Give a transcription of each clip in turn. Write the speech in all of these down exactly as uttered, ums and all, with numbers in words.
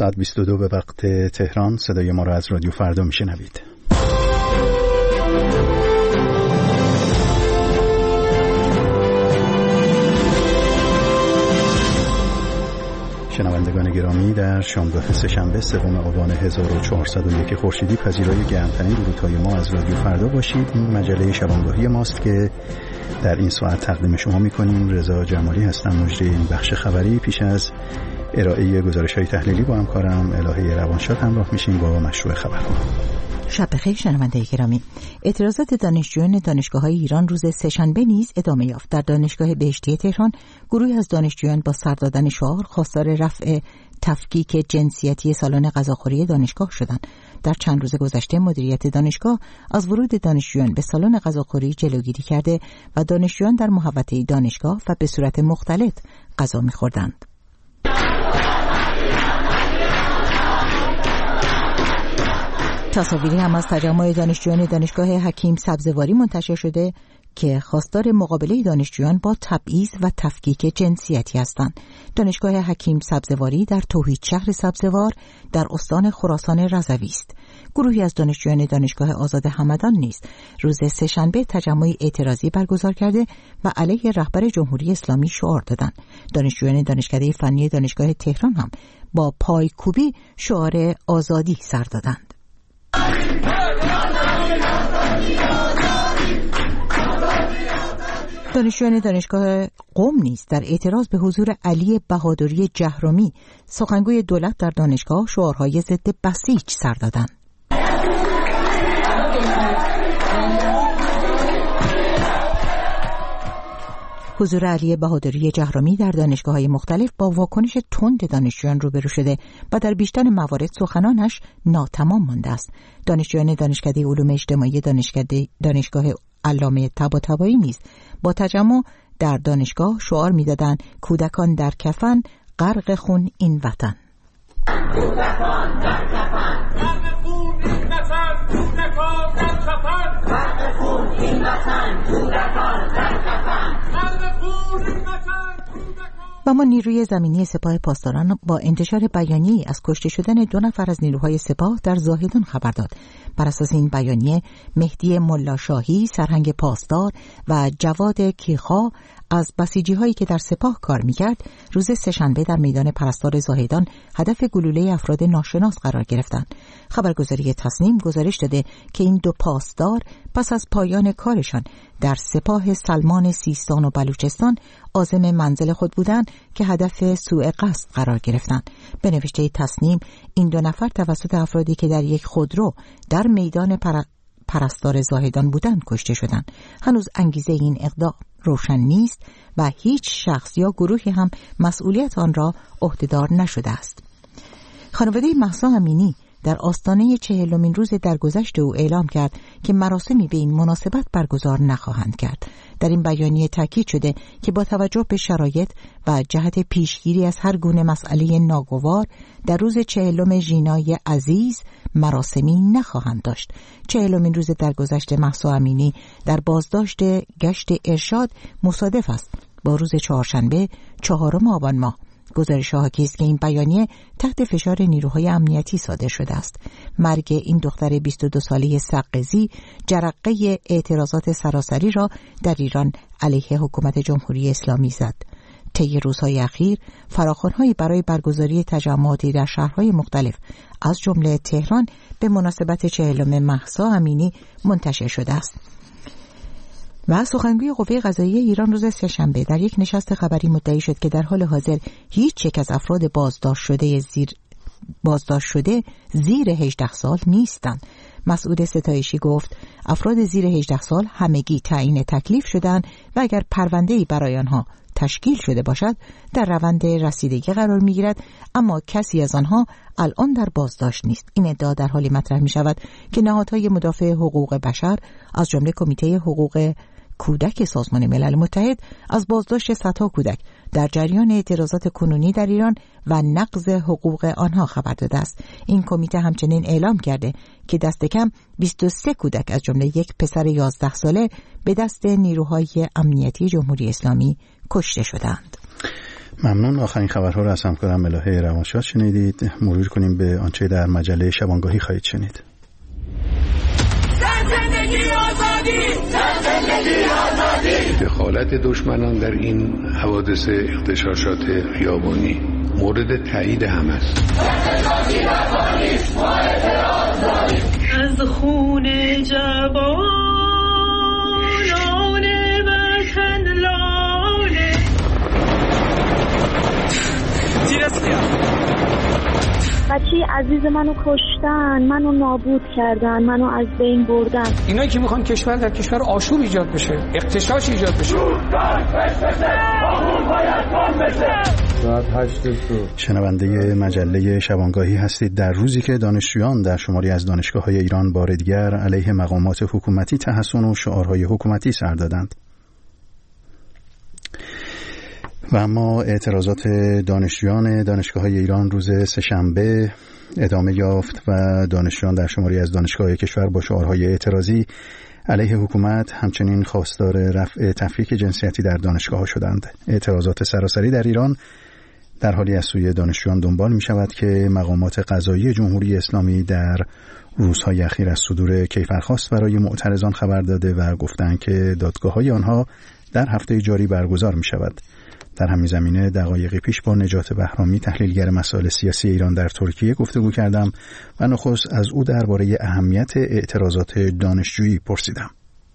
ساعت بیست و دو به وقت تهران. صدای ما را از رادیو فردا میشنوید. شنوندگان گرامی، در شامگاه سه‌شنبه سوم آبان هزار و چهارصد و یک خورشیدی پذیرای گرمترین درودهای ما از رادیو فردا باشید. این مجله شبانگاهی ماست که در این ساعت تقدیم شما می‌کنیم. رضا جمالی هستم، مجری این بخش خبری. پیش از ارائه گزارش‌های تحلیلی با همکارم الهه روانشاد همراه میشیم با مشروع خبرها. شب بخیر شنوندگان گرامی. اعتراضات دانشجویان دانشگاه‌های ایران روز سه‌شنبه نیز ادامه یافت. در دانشگاه بهشتی تهران گروهی از دانشجویان با سر دادن شعار خواستار رفع تفکیک جنسیتی سالن غذاخوری دانشگاه شدند. در چند روز گذشته مدیریت دانشگاه از ورود دانشجویان به سالن غذاخوری جلوگیری کرده و دانشجویان در محوطه دانشگاه و به صورت مختلط غذا می‌خوردند. تصاویری هم از تجمع دانشجویان دانشگاه حکیم سبزواری منتشر شده که خواستار مقابله دانشجویان با تبعیض و تفکیک جنسیتی هستند. دانشگاه حکیم سبزواری در توحید شهر سبزوار در استان خراسان رضوی است. گروهی از دانشجویان دانشگاه آزاد همدان نیز روز سه‌شنبه تجمع اعتراضی برگزار کرده و علیه رهبر جمهوری اسلامی شعار دادند. دانشجویان دانشکده فنی دانشگاه تهران هم با پایکوبی شعار آزادی سر دادند. دانشجویان دانشگاه قم نیز در اعتراض به حضور علی بهادری جهرمی سخنگوی دولت در دانشگاه شعارهای ضد بسیج سر دادند. حضور علی بهادری جهرمی در دانشگاه‌های مختلف با واکنش تند دانشجویان روبرو شده و در بیشتر موارد سخنانش ناتمام مانده است. دانشجویان دانشکده علوم اجتماعی دانشکده دانشگاه علامه طباطبایی نیز با تجمع در دانشگاه شعار می‌دادند کودکان در کفن، غرق خون این وطن. کودکان در کفن، غرق خون این وطن، کودکان در کفن، غرق خون این وطن، کودکان در کفن، غرق خون این وطن، کودکان. و ما نیروی زمینی سپاه پاسداران با انتشار بیانیه‌ای از کشته شدن دو نفر از نیروهای سپاه در زاهدان خبر داد. بر اساس این بیانیه مهدی ملاشاهی سرهنگ پاسدار و جواد کیخا از بسیجی‌هایی که در سپاه کار می‌کرد روز سه‌شنبه در میدان پرستار زاهدان هدف گلوله افراد ناشناس قرار گرفتند. خبرگزاری تصنیم گزارش داده که این دو پاسدار پس از پایان کارشان در سپاه سلمان سیستان و بلوچستان عازم منزل خود بودند که هدف سوء قصد قرار گرفتند. به نوشته تصنیم این دو نفر توسط افرادی که در یک خودرو در میدان پر... پرستار زاهدان بودند کشته شدند. هنوز انگیزه این اقدام روشن نیست و هیچ شخص یا گروهی هم مسئولیت آن را عهده‌دار نشده است. خانواده مهسا امینی در آستانه چهلمین روز درگذشت او اعلام کرد که مراسمی به این مناسبت برگزار نخواهند کرد. در این بیانیه تاکید شده که با توجه به شرایط و جهت پیشگیری از هر گونه مسئله ناگوار در روز چهلم ژینای عزیز مراسمی نخواهند داشت. چهلمین روز درگذشت مهسا امینی در بازداشت گشت ارشاد مصادف است با روز چهارشنبه چهارم آبان ماه. گزارش ها حاکی است که این بیانیه تحت فشار نیروهای امنیتی صادر شده است. مرگ این دختر بیست و دو ساله سقزی جرقه اعتراضات سراسری را در ایران علیه حکومت جمهوری اسلامی زد. طی روزهای اخیر فراخوان‌هایی برای برگزاری تجمعاتی در شهرهای مختلف از جمله تهران به مناسبت چهلم مهسا امینی منتشر شده است. و سخنگوی قوه قضاییه ایران روز سه‌شنبه در یک نشست خبری مدعی شد که در حال حاضر هیچ یک از افراد بازداشت شده زیر بازداشت شده زیر هجده سال نیستند. مسعود ستایشی گفت افراد زیر هجده سال همگی تعیین تکلیف شدند و اگر پرونده‌ای برای آنها تشکیل شده باشد در روند رسیدگی قرار می‌گیرد، اما کسی از آنها الان در بازداشت نیست. این ادعا در حالی مطرح می‌شود که نهادهای مدافع حقوق بشر از جمله کمیته حقوق کودک سازمان ملل متحد از بازداشت صدها کودک در جریان اعتراضات کنونی در ایران و نقض حقوق آنها خبر داده است. این کمیته همچنین اعلام کرده که دست کم بیست و سه کودک از جمله یک پسر یازده ساله به دست نیروهای امنیتی جمهوری اسلامی کشته شدند. ممنون. آخرین خبرها رو از همکارم ملاحه روانشاد شنیدید. مرور کنیم به آنچه در مجله شبانگاهی خواهید شنید. دخالت دشمنان در این حوادث اغتشاشات خیابانی مورد تایید هم است. از خون جوانان وطن لاله بچه عزیز منو کشتن، منو نابود کردن، منو از بین بردن. اینایی که میخوان کشور در کشور آشوب ایجاد بشه، اغتشاش ایجاد بشه. شنونده مجله شبانگاهی هستید در روزی که دانشجویان در شماری از دانشگاه‌های ایران بار دیگر علیه مقامات حکومتی تحسن و شعارهای حکومتی سر دادند. و اما اعتراضات دانشجویان دانشگاه‌های ایران روز سه‌شنبه ادامه یافت و دانشجویان در شماری از دانشگاه‌های کشور با شعارهای اعتراضی علیه حکومت همچنین خواستار رفع تفکیک جنسیتی در دانشگاه‌ها شدند. اعتراضات سراسری در ایران در حالی از سوی دانشجویان دنبال می شود که مقامات قضایی جمهوری اسلامی در روزهای اخیر از صدور کیفرخواست برای معترضان خبر داده و گفتند که دادگاه‌های آنها در هفته جاری برگزار می شود. در همین زمینه دقایقی پیش با نجات بهرامی تحلیلگر مسائل سیاسی ایران در ترکیه گفتگو کردم و نخست از او درباره اهمیت اعتراضات دانشجویی پرسیدم.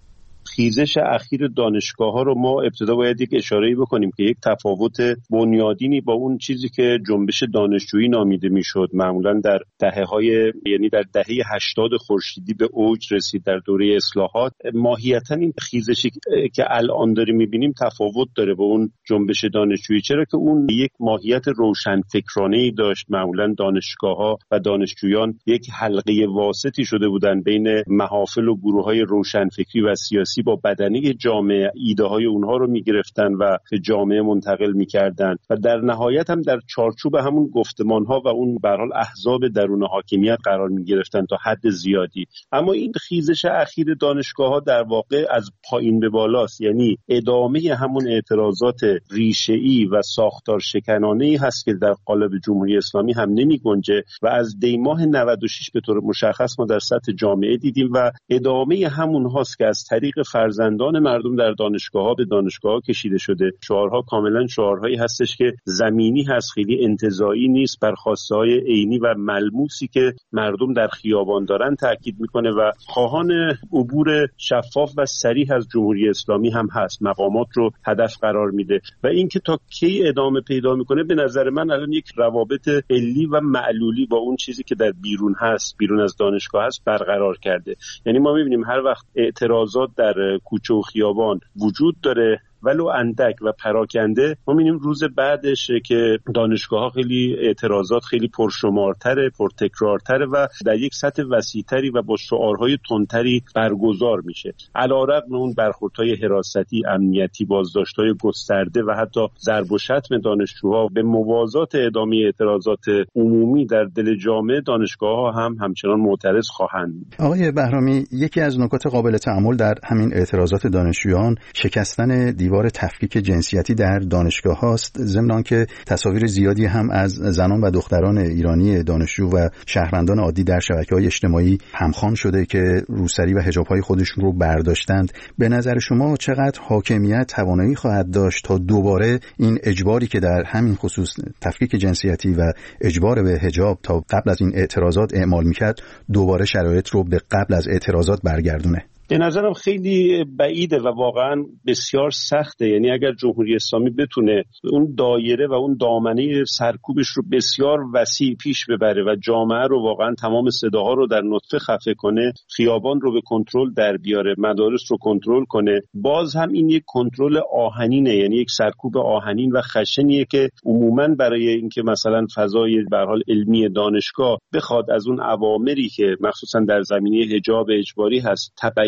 خیزش اخیر دانشگاه‌ها رو ما ابتدا باید یک اشاره‌ای بکنیم که یک تفاوت بنیادینی با اون چیزی که جنبش دانشجویی نامیده میشد معمولاً در دهه‌های یعنی در دهه هشتاد خورشیدی به اوج رسید در دوره اصلاحات. ماهیتاً این خیزشی که الان داریم می‌بینیم تفاوت داره با اون جنبش دانشجویی، چرا که اون یک ماهیت روشنفکرانه‌ای داشت. معمولاً دانشگاه‌ها و دانشجویان یک حلقه واسطی شده بودند بین محافل و گروه‌های روشنفکری و سیاسی با بدنه جامعه ایده های اونها رو میگرفتن و به جامعه منتقل میکردن و در نهایت هم در چارچوب همون گفتمان ها و اون به هر حال احزاب درون حاکمیت قرار میگرفتن تا حد زیادی. اما این خیزش اخیر دانشگاه ها در واقع از پایین به بالاست، یعنی ادامه همون اعتراضات ریشه‌ای و ساختار شکنانه‌ای هست که در قالب جمهوری اسلامی هم نمیگنجه و از دی ماه نود و شش به طور مشخص ما در سطح جامعه دیدیم و ادامه همون هاست که از طریق فرزندان مردم در دانشگاه‌ها به دانشگاه‌ها کشیده شده. شعارها کاملا شعارهایی هستش که زمینی هست، خیلی انتزاعی نیست، بر خواسته‌های عینی و ملموسی که مردم در خیابان دارن تاکید میکنه و خواهان عبور شفاف و صریح از جمهوری اسلامی هم هست، مقامات رو هدف قرار میده و اینکه تا کی ادامه پیدا میکنه به نظر من الان یک روابط علی و معلولی با اون چیزی که در بیرون هست، بیرون از دانشگاه هست برقرار کرده. یعنی ما میبینیم هر وقت اعتراضات در کوچه و خیابان وجود داره ولو اندک و پراکنده، ما می‌بینیم روز بعدش که دانشگاه‌ها خیلی اعتراضات خیلی پرشمارتره، پرتکرارتره و در یک سطح وسیع‌تری و با شعارهای تندتری برگزار میشه. علی‌رغم اون برخوردهای حراستی، امنیتی، بازداشت‌های گسترده و حتی ضرب و شتم دانشجوها به موازات ادامه اعتراضات عمومی در دل جامعه، دانشگاه‌ها هم همچنان معترض خواهند بود. آقای بهرامی، یکی از نکات قابل تأمل در همین اعتراضات دانشجویان شکستن دیوار تفکیک جنسیتی در دانشگاه هاست، ضمن آنکه تصاویر زیادی هم از زنان و دختران ایرانی دانشجو و شهروندان عادی در شبکه‌های اجتماعی همخوان شده که روسری و حجاب‌های خودشون رو برداشتند. به نظر شما چقدر حاکمیت توانایی خواهد داشت تا دوباره این اجباری که در همین خصوص تفکیک جنسیتی و اجبار به حجاب تا قبل از این اعتراضات اعمال می‌کرد، دوباره شرایط رو به قبل از اعتراضات برگردونه؟ به نظرم خیلی بعیده و واقعا بسیار سخته. یعنی اگر جمهوری اسلامی بتونه اون دایره و اون دامنه سرکوبش رو بسیار وسیع پیش ببره و جامعه رو واقعا تمام صداها رو در نطفه خفه کنه، خیابان رو به کنترل در بیاره، مدارس رو کنترل کنه، باز هم این یک کنترل آهنینه، یعنی یک سرکوب آهنین و خشنیه که عموما برای اینکه مثلا فضای به هر حال علمی دانشگاه بخواد از اون اوامری که مخصوصا در زمینه حجاب اجباری هست تبعیض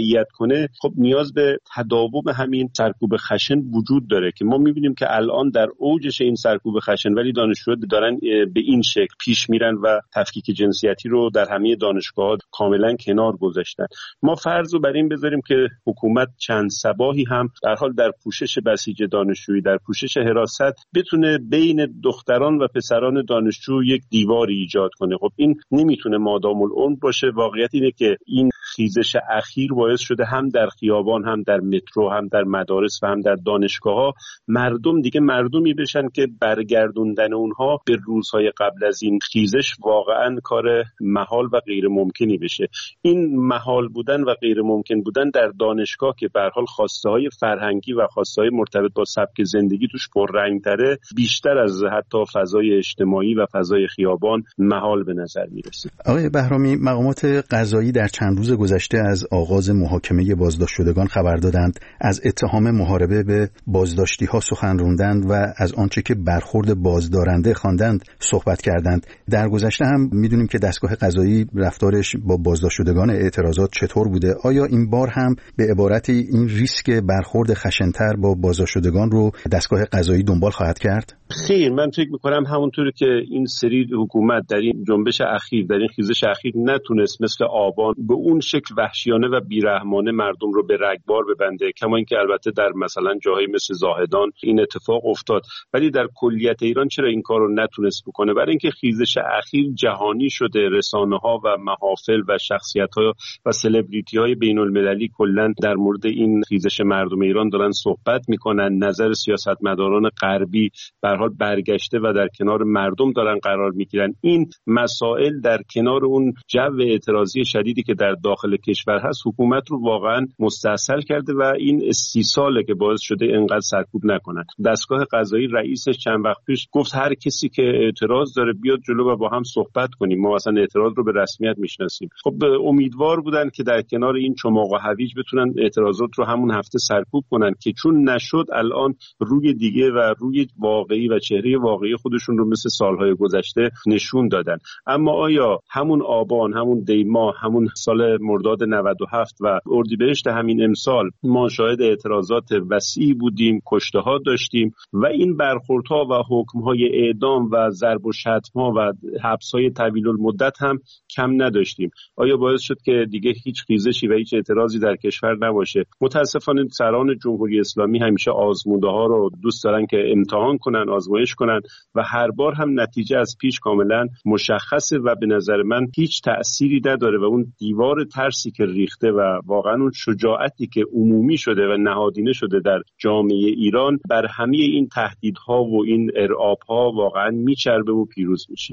تقویت کنه، خب نیاز به تداوم همین سرکوب خشن وجود داره که ما می‌بینیم که الان در اوجش این سرکوب خشن ولی دانشجوها دارن به این شکل پیش میرن و تفکیک جنسیتی رو در همه دانشگاه‌ها کاملا کنار گذاشتن. ما فرض رو بر این بذاریم که حکومت چند صباحی هم در حال در پوشش بسیج دانشجویی، در پوشش حراست بتونه بین دختران و پسران دانشجو یک دیواری ایجاد کنه. خب این نمیتونه مادام العمر باشه. واقعیت اینه که این خیزش اخیر باعث شده هم در خیابان، هم در مترو، هم در مدارس و هم در دانشگاه‌ها مردم دیگه مردمی بشن که برگردوندن اونها به روزهای قبل از این خیزش واقعاً کار محال و غیر ممکنی بشه. این محال بودن و غیر ممکن بودن در دانشگاه که به هر حال خواسته‌های فرهنگی و خواسته‌های مرتبط با سبک زندگی توش پررنگ‌تره، بیشتر از حتی فضای اجتماعی و فضای خیابان محال به نظر میرسه. آقای بهرامی، مقامات قضایی در چند روز گذشته از آغاز محاکمه بازداشت شدگان خبر دادند، از اتهام محاربه به بازداشتی‌ها سخن راندند و از آنچه که برخورد بازدارنده خواندند صحبت کردند. در گذشته هم می‌دونیم که دستگاه قضایی رفتارش با بازداشت شدگان اعتراضات چطور بوده. آیا این بار هم به عبارت این ریسک برخورد خشن‌تر با بازداشت شدگان رو دستگاه قضایی دنبال خواهد کرد؟ خیر، من فکر می‌کنم همونطوری که این سری حکومت در این جنبش اخیر، در این خیزش اخیر نتونست مثل آبان به اون شکل وحشیانه و بیرحمانه مردم رو به رگبار ببنده، کما اینکه البته در مثلا جاهای مثل زاهدان این اتفاق افتاد، ولی در کلیت ایران چرا این کار رو نتونست بکنه؟ برای اینکه خیزش اخیر جهانی شده. رسانه‌ها و محافل و شخصیت‌ها و سلبریتی‌های بین‌المللی کلاً در مورد این خیزش مردم ایران دارن صحبت می‌کنن. نظر سیاستمداران غربی به هر حال برگشته و در کنار مردم دارن قرار می‌گیرن. این مسائل در کنار اون جو اعتراضی شدیدی که در داخل کشور هست، حکومت رو واقعاً مستاصل کرده و این استیصاله که باعث شده اینقدر سرکوب نکنن. دستگاه قضایی رئیسش چند وقت پیش گفت هر کسی که اعتراض داره بیاد جلو و با هم صحبت کنیم، ما اصلا اعتراض رو به رسمیت میشناسیم. خب امیدوار بودن که در کنار این چماق و هویج بتونن اعتراضات رو همون هفته سرکوب کنن که چون نشد، الان روی دیگه و روی واقعی و چهره واقعی خودشون رو مثل سالهای گذشته نشون دادن. اما آیا همون آبان، همون دیما، همون سال مرداد نود و هفت و اردیبهشت همین امسال ما شاهد اعتراضات وسیعی بودیم، کشته ها داشتیم و این برخوردها و حکم‌های اعدام و ضرب و شتم‌ها و حبس‌های طویل المدت هم کم نداشتیم؟ آیا باعث شد که دیگه هیچ خیزشی و هیچ اعتراضی در کشور نباشه؟ متاسفانه سران جمهوری اسلامی همیشه آزموده‌ها رو دوست دارن که امتحان کنن، آزمایش کنن و هر بار هم نتیجه از پیش کاملا مشخصه و به نظر من هیچ تأثیری نداره و اون دیوار ترسی که ریخته و واقعا اون شجاعتی که عمومی شده و نهادینه شده در جامعه ایران بر همه این تهدیدها و این ارعاب‌ها واقعا میچربه و پیروز میشه.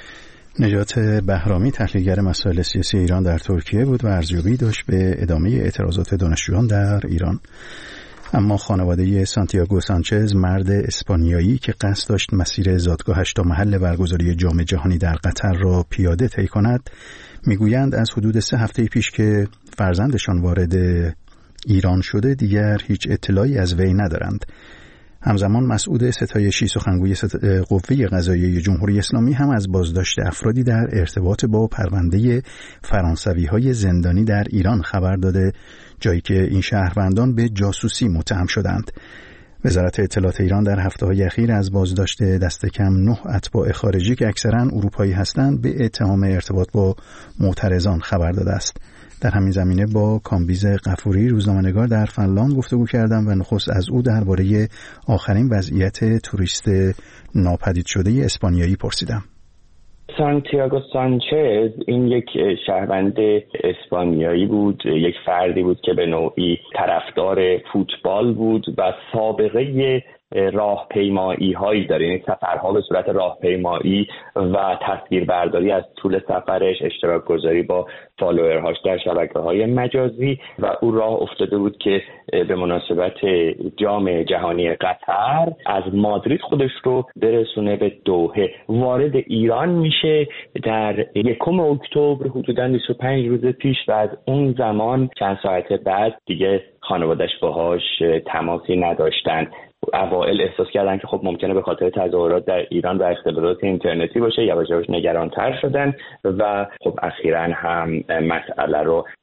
نجات بهرامی، تحلیلگر مسائل سیاسی ایران در ترکیه بود و ارزیابی داشت به ادامه اعتراضات دانشجویان در ایران. اما خانواده سانتیاگو سانچز، مرد اسپانیایی که قصد داشت مسیر زادگاهش تا محل برگزاری جام جهانی در قطر را پیاده طی کند، میگویند از حدود سه هفته پیش که فرزندشان وارد ایران شده دیگر هیچ اطلاعی از وی ندارند. همزمان مسعود ستایشی، سخنگوی قوه قضاییه جمهوری اسلامی، هم از بازداشت افرادی در ارتباط با پرونده فرانسوی‌های زندانی در ایران خبر داده، جایی که این شهروندان به جاسوسی متهم شدند. وزارت اطلاعات ایران در هفته‌های اخیر از بازداشت دست کم نه اتباع خارجی که اکثراً اروپایی هستند به اتهام ارتباط با معترضان خبر داده است. در همین زمینه با کامبیز غفوری، روزنامه‌نگار در فنلاند، گفتگو کردم و نخست از او درباره آخرین وضعیت توریست ناپدید شده اسپانیایی پرسیدم. سانتیاگو سانچز این یک شهروند اسپانیایی بود، یک فردی بود که به نوعی طرفدار فوتبال بود و سابقه راهپیمایی هایی داره، یعنی سفرها به صورت راهپیمایی و تصویربرداری از طول سفرش، اشتراک گذاری با فالوورهاش در شبکه‌های مجازی و او راه افتاده بود که به مناسبت جام جهانی قطر از مادرید خودش رو برسونه به دوحه. وارد ایران میشه در یکم اکتبر، حدوداً بیست و پنج روز پیش، و از اون زمان چند ساعت بعد دیگه خانواده‌اش باهاش تماسی نداشتن. اوائل احساس کردن که خب ممکنه به خاطر تظاهرات در ایران و اختلالات اینترنتی باشه، یواش یواش نگرانتر شدن و خب اخیراً هم مسئله رو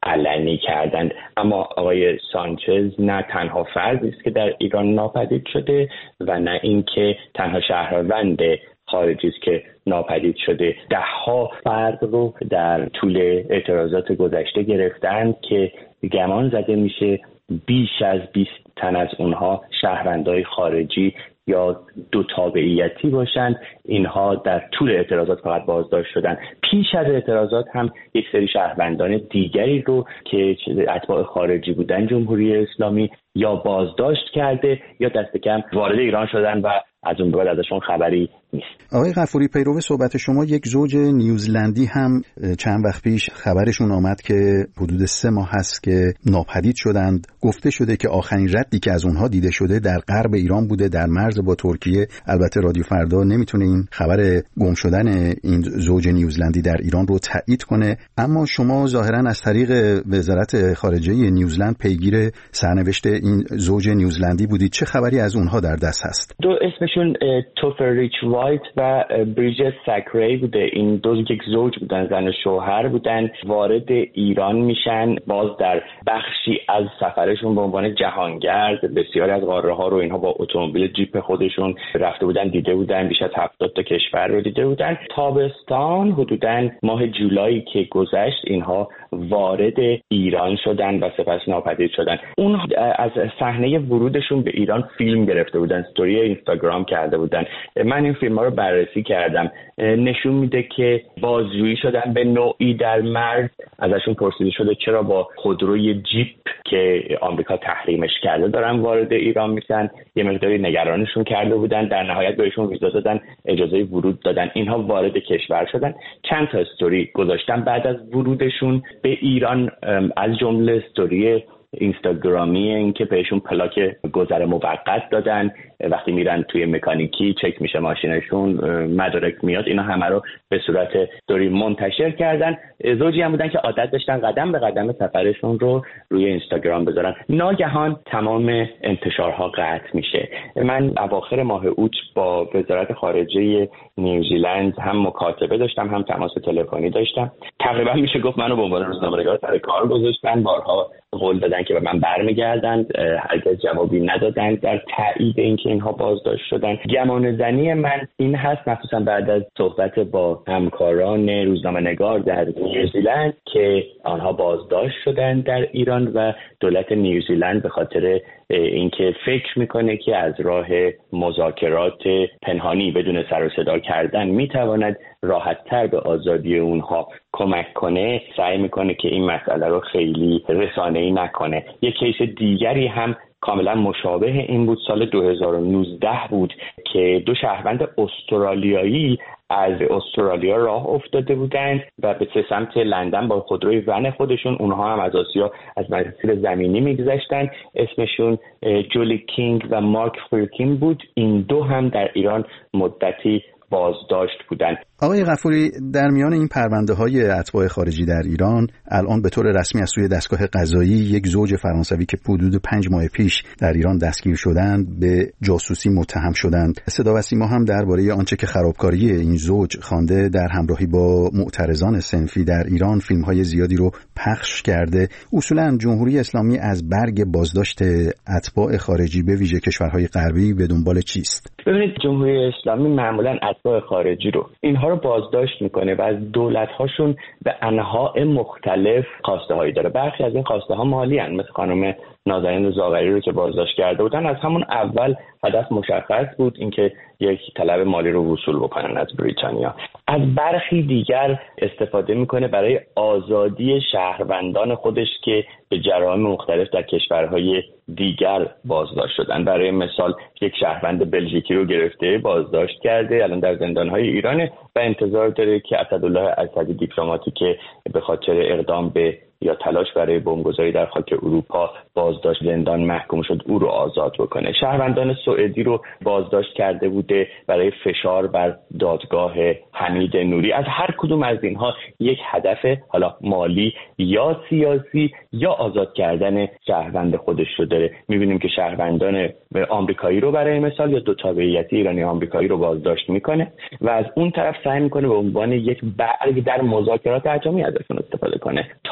علنی کردند. اما آقای سانچز نه تنها فردی است که در ایران ناپدید شده و نه اینکه تنها شهروند خارجی است که ناپدید شده. ده ها فرد رو در طول اعتراضات گذشته گرفتند که گمان زده میشه بیش از بیست تن از اونها شهروندای خارجی یا دو تابعیتی باشند. اینها در طول اعتراضات فقط بازداشت شدن. پیش از اعتراضات هم یک سری شهروندان دیگری رو که اتباع خارجی بودن جمهوری اسلامی یا بازداشت کرده یا دست کم وارد ایران شدن و از اون بعد ازشون خبری نیست. آقای غفوری، پیرو صحبت شما، یک زوج نیوزلندی هم چند وقت پیش خبرشون آمد که حدود سه ماه هست که ناپدید شدند. گفته شده که آخرین ردی که از اونها دیده شده در غرب ایران بوده، در مرز با ترکیه. البته رادیو فردا نمیتونه این خبر گم شدن این زوج نیوزلندی در ایران رو تایید کنه، اما شما ظاهرا از طریق وزارت خارجه نیوزلند پیگیر سرنوشت این زوج نیوزلندی بودید. چه خبری از اونها در دست هست؟ دو اسمشون توفر ریچ وایت و بریجت ساکری بوده. این دو یک زوج بودن، زن و شوهر بودن. وارد ایران میشن، باز در بخشی از سفرشون به عنوان جهانگرد بسیاری از قاره ها رو اینها با اتومبیل جیپ خودشون رفته بودن، دیده بودن. بیش از هفتاد تا کشور رو دیده بودن. تابستان حدوداً ماه جولایی که گذشت اینها وارد ایران شدن و سپس ناپدید شدن. اون از صحنه ورودشون به ایران فیلم گرفته بودن، استوری اینستاگرام کرده بودن. من این فیلم ها رو بررسی کردم. نشون میده که بازجویی شدن به نوعی در مرز. ازشون پرسیده شده چرا با خودروی جیپ که آمریکا تحریمش کرده دارن وارد ایران میشن. یه مقداری نگرانشون کرده بودن. در نهایت بهشون ویزا دادن، اجازه ورود دادن. اینها وارد کشور شدن. چند تا استوری گذاشتن بعد از ورودشون به ایران، از جمله استوری اینستاگرامی این که بهشون پلاک گذر موقت دادن. وقتی میرن توی مکانیکی چک میشه ماشینشون، مدارک میاد. اینا همه رو به صورت استوری منتشر کردن. زوجی هم بودن که عادت داشتن قدم به قدم سفرشون رو روی اینستاگرام بذارن. ناگهان تمام انتشارها قطع میشه. من اواخر ماه اوت با وزارت خارجه نیوزیلند هم مکاتبه داشتم، هم تماس تلفنی داشتم. تقریبا میشه گفت منو به عنوان روزنامه‌نگار سر کار گذاشتن. بارها قول دادن که به من برمیگردن، هرگز جوابی ندادن در تایید اینکه اینها بازداشت شدن. گمان زنی من این هست، مخصوصا بعد از صحبت با همکاران روزنامه‌نگار در نیوزیلند، که آنها بازداشت شدن در ایران و دولت نیوزیلند به خاطر اینکه فکر میکنه که از راه مذاکرات پنهانی بدون سر و صدا کردن میتواند راحت‌تر به آزادی اونها کمک کنه، سعی میکنه که این مسئله رو خیلی رسانه‌ای نکنه. یک کیس دیگری هم کاملا مشابه این بود، سال دو هزار و نوزده بود که دو شهروند استرالیایی از استرالیا راه افتاده بودند و به سمت لندن با خودروی ون خودشون. اونها هم از آسیا از مسیر زمینی میگذشتن. اسمشون جولی کینگ و مارک فرکین بود. این دو هم در ایران مدتی بازداشت بودند. آقای غفوری، در میان این پرونده های اتباع خارجی در ایران الان به طور رسمی از سوی دستگاه قضایی یک زوج فرانسوی که حدود پنج ماه پیش در ایران دستگیر شدند به جاسوسی متهم شدند. صدا و سیما هم درباره آنچه که خرابکاری این زوج خوانده در همراهی با معترضان صنفی در ایران فیلم های زیادی رو پخش کرده. اصولا جمهوری اسلامی از برگ بازداشت اتباع خارجی به ویژه کشورهای غربی به دنبال چیست؟ ببینید، جمهوری اسلامی معمولا اتباع خارجی رو اینها رو بازداشت میکنه و از دولت‌هاشون به انواع مختلف خواسته هایی داره. برخی از این خواسته ها مالی هستند، مثل خانم نازنین زاغری رو که بازداشت کرده بودن. از همون اول هدف مشخص بود اینکه یک طلب مالی رو وصول بکنن از بریتانیا. از برخی دیگر استفاده میکنه برای آزادی شهروندان خودش که به جرائم مختلف در کشورهای دیگر بازداشت شدن. برای مثال یک شهروند بلژیکی رو گرفته بازداشت کرده، الان در زندانهای ایرانه و انتظار داره که اسدالله اسدی دیپلماتی که به خاطر اقدام به یا تلاش برای بمبگذاری در خاک اروپا بازداشت زندان محکوم شد، او رو آزاد بکنه. شهروندان سوئدی رو بازداشت کرده بوده برای فشار بر دادگاه حمید نوری. از هر کدوم از اینها یک هدف حالا مالی یا سیاسی یا آزاد کردن شهروند خودش رو داره. می‌بینیم که شهروندان آمریکایی رو برای مثال یا دو تابعیتی ایرانی آمریکایی رو بازداشت میکنه و از اون طرف سعی میکنه به عنوان یک برگ در مذاکرات اتمی ازشون استفاده کنه. تاریخ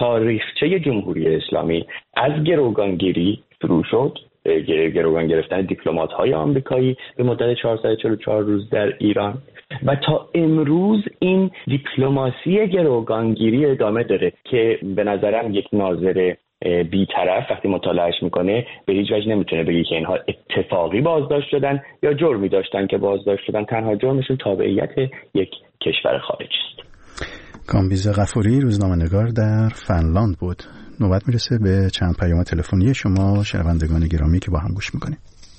تاریخچه جمهوری اسلامی از گروگانگیری شروع شد، گروگان گرفتن دیپلمات‌های آمریکایی به مدت چهارصد و چهل و چهار روز در ایران و تا امروز این دیپلماسی گروگانگیری ادامه داره که به نظرم یک ناظر بی‌طرف وقتی مطالعهش میکنه به هیچ وجه نمیتونه بگه که اینها اتفاقی بازداشت شدن یا جرمی داشتن که بازداشت شدن. تنها جرمشون تابعیت یک کشور خارجی است. کامبیز غفوری، روزنامه‌نگار در فنلاند بود. نوبت میرسه به چند پیام تلفنی شما شنوندگان گرامی که با هم گوش میکنیم.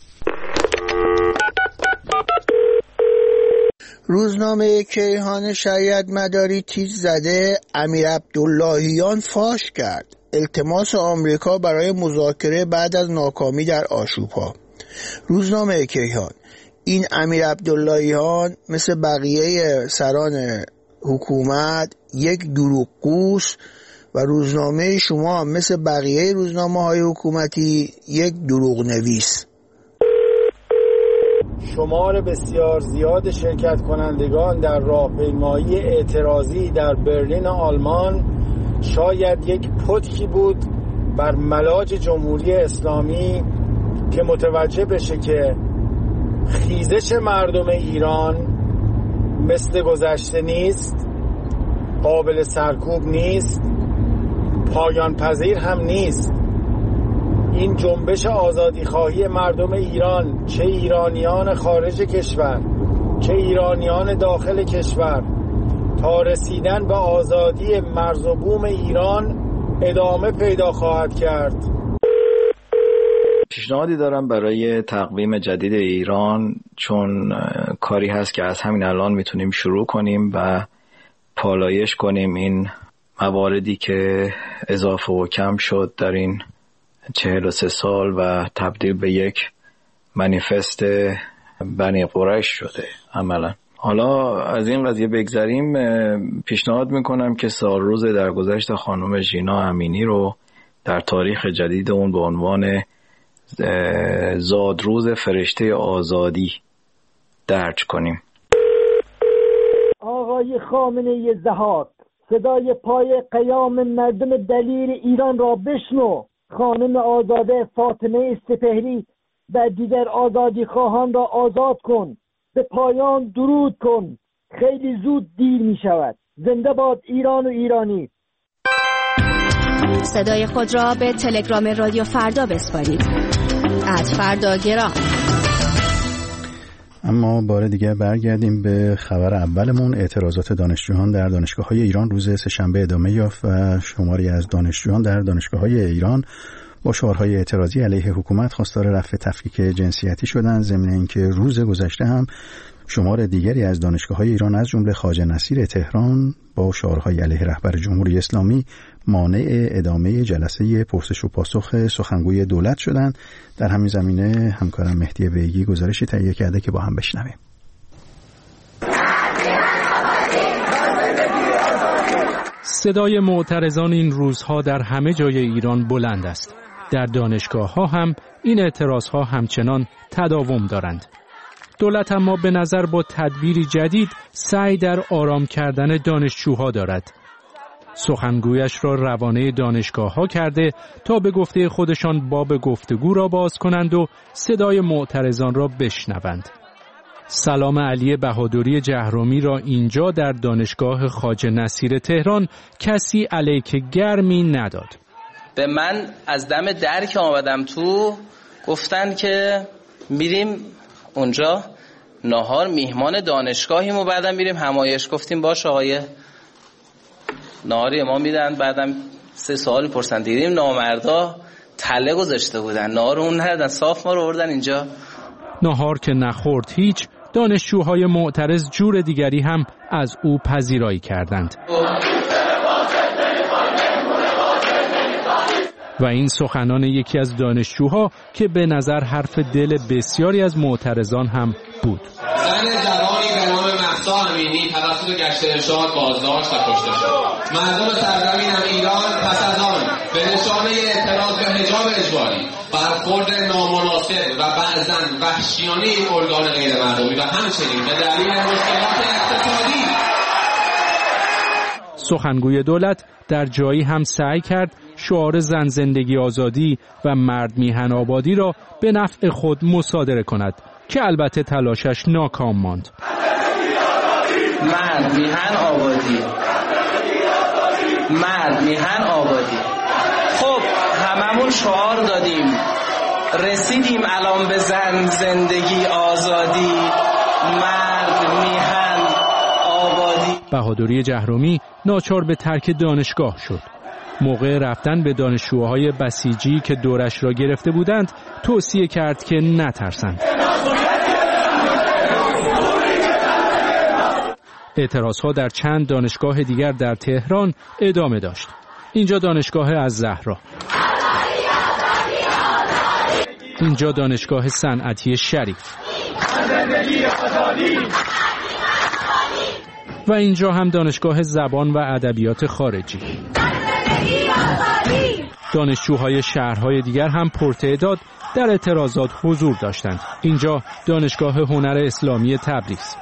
روزنامه کیهان شریعت مداری تیز زده امیر عبداللهیان فاش کرد التماس آمریکا برای مذاکره بعد از ناکامی در آشوب‌ها. روزنامه کیهان: این امیر عبداللهیان مثل بقیه سران حکومت یک دروغگوست و روزنامه شما هم مثل بقیه روزنامه‌های حکومتی یک دروغ نویس. شمار بسیار زیاد شرکت کنندگان در راهپیمایی اعتراضی در برلین آلمان شاید یک پتکی بود بر ملاج جمهوری اسلامی که متوجه بشه که خیزش مردم ایران مثل گذشته نیست، قابل سرکوب نیست، پایان پذیر هم نیست. این جنبش آزادی خواهی مردم ایران، چه ایرانیان خارج کشور چه ایرانیان داخل کشور، تا رسیدن به آزادی مرز و بوم ایران ادامه پیدا خواهد کرد. پیشنهادی دارم برای تقویم جدید ایران، چون کاری هست که از همین الان میتونیم شروع کنیم و پالایش کنیم این مواردی که اضافه و کم شد در این چهل و سه سال و تبدیل به یک منیفست بنی قریش شده عملا. حالا از این قضیه بگذریم، پیشنهاد میکنم که سال روز درگذشت خانم ژینا امینی رو در تاریخ جدید اون به عنوان زادروز فرشته آزادی درج کنیم. آقای خامنه‌ای ضحاک، صدای پای قیام مردم دلیر ایران را بشنو. خانم آزاده فاطمه سپهری و دیگر آزادی خواهان را آزاد کن. به پایان درود کن. خیلی زود دیر می شود. زنده باد ایران و ایرانی. صدای خود را به تلگرام رادیو فردا بسپارید. از فردا گرام. اما بار دیگر برگردیم به خبر اولمون. اعتراضات دانشجویان در دانشگاه‌های ایران روز سه‌شنبه ادامه یافت و شماری از دانشجویان در دانشگاه‌های ایران با شعارهای اعتراضی علیه حکومت خواستار رفع تفکیک جنسیتی شدند، ضمن اینکه روز گذشته هم شمار دیگری از دانشگاه‌های ایران از جمله خواجه نصیر تهران با شعارهای علیه رهبر جمهوری اسلامی مانع ادامه جلسه پرسش و پاسخ سخنگوی دولت شدند. در همین زمینه همکارم مهدی بیگی گزارشی تهیه کرده که با هم بشنویم. صدای معترضان این روزها در همه جای ایران بلند است. در دانشگاه‌ها هم این اعتراضها همچنان تداوم دارند. دولت اما به نظر با تدبیری جدید سعی در آرام کردن دانشجوها دارد. سخنگویش را روانه دانشگاه‌ها کرده تا به گفته خودشان باب گفتگو را باز کنند و صدای معترضان را بشنوند. سلام علی بهادری جهرومی را اینجا در دانشگاه خواجه نصیر تهران کسی علیک گرمی نداد. به من از دم در که آمدم تو گفتن که میریم اونجا ناهار میهمان دانشگاهیم و بعدم میریم همایش. گفتیم باش آقای، ناهاری ما میدن. بعدم سه سوال میپرسن. دیدیم نامردا تله گذاشته بودن، ناهار اون ندادن، صاف ما رو بردن اینجا. ناهار که نخورد هیچ، دانشجوهای معترض جور دیگری هم از او پذیرایی کردند و این سخنان یکی از دانشجوها که به نظر حرف دل بسیاری از معترضان هم بود. زن جوانی به نام مهسا امینی توسط گشت ارشاد بازداشت و کشته شد. مردم سرزمین ایران پس از آن به نشانه اعتراض به حجاب اجباری، برخورد نامناسب و بعضاً وحشیانه این ارگان غیر مردمی و همچنین به دلیل مشکلات اقتصادی سخنگوی دولت در جایی هم سعی کرد شعار زن زندگی آزادی و مرد میهن آبادی را به نفع خود مصادره کند که البته تلاشش ناکام ماند. مرد میهن آبادی، مرد میهن آبادی. خب هممون شعار دادیم، رسیدیم الان به زن زندگی آزادی، مرد میهن آبادی. بهادری جهرومی ناچار به ترک دانشگاه شد. موقع رفتن به دانشجوهای بسیجی که دورش را گرفته بودند توصیه کرد که نترسند. اعتراضها در چند دانشگاه دیگر در تهران ادامه داشت. اینجا دانشگاه الزهرا، اینجا دانشگاه صنعتی شریف و اینجا هم دانشگاه زبان و ادبیات خارجی. دانشجوهای شهرهای دیگر هم پرتعداد در اعتراضات حضور داشتند. اینجا دانشگاه هنر اسلامی تبریز،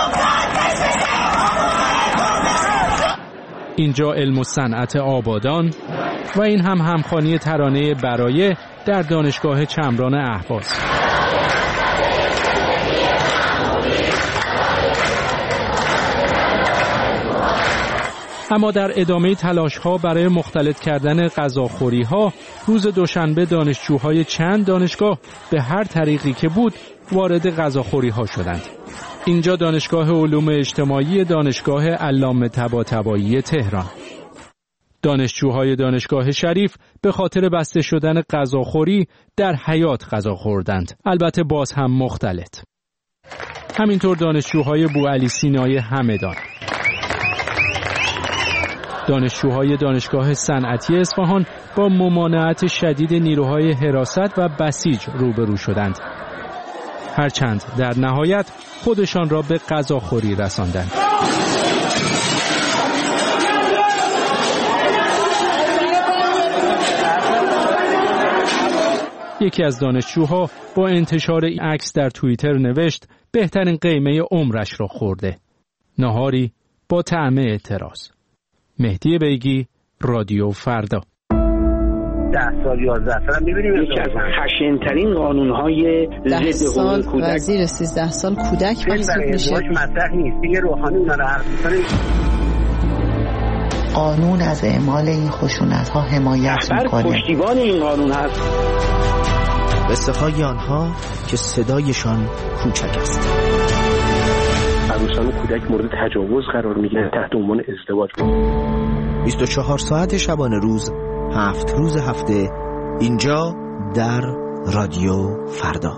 اینجا علم و صنعت آبادان و این هم همخوانی ترانه برایه در دانشگاه چمران اهواز. اما در ادامه تلاش‌ها برای مختلط کردن غذاخوری‌ها، روز دوشنبه دانشجوهای چند دانشگاه به هر طریقی که بود وارد غذاخوری‌ها شدند. اینجا دانشگاه علوم اجتماعی دانشگاه علامه طباطبایی تهران. دانشجوهای دانشگاه شریف به خاطر بسته شدن غذاخوری در حیاط غذا خوردند، البته باز هم مختلط. همینطور دانشجوهای بوعلی سینای همدان. دانشجوهای دانشگاه صنعتی اصفهان با ممانعت شدید نیروهای حراست و بسیج روبرو شدند، هرچند در نهایت خودشان را به غذاخوری رساندند. یکی از دانشجوها با انتشار این عکس در توییتر نوشت بهترین قیمه عمرش را خورده. نهاری با طعم اعتراض. مهدی بیگی، رادیو فردا. ده سال یازده سال می‌بینیم یکی از خشن‌ترین قانون‌های ضد حقوق کودک و زیر سیزده سال کودک محسوب میشه. مطرح نیست دیگه. روحانی اونا رو حرف می‌زنه. قانون از اعمال این خشونت‌ها حمایت می‌کنه. پشتیبان این قانون هست. قصه های آنها که صدایشان کوچک است. عروسان و کودک مورد تجاوز قرار میگیرن تحت عنوان ازدواج. بیست و چهار ساعت شبانه روز، هفت روز هفته، اینجا در رادیو فردا.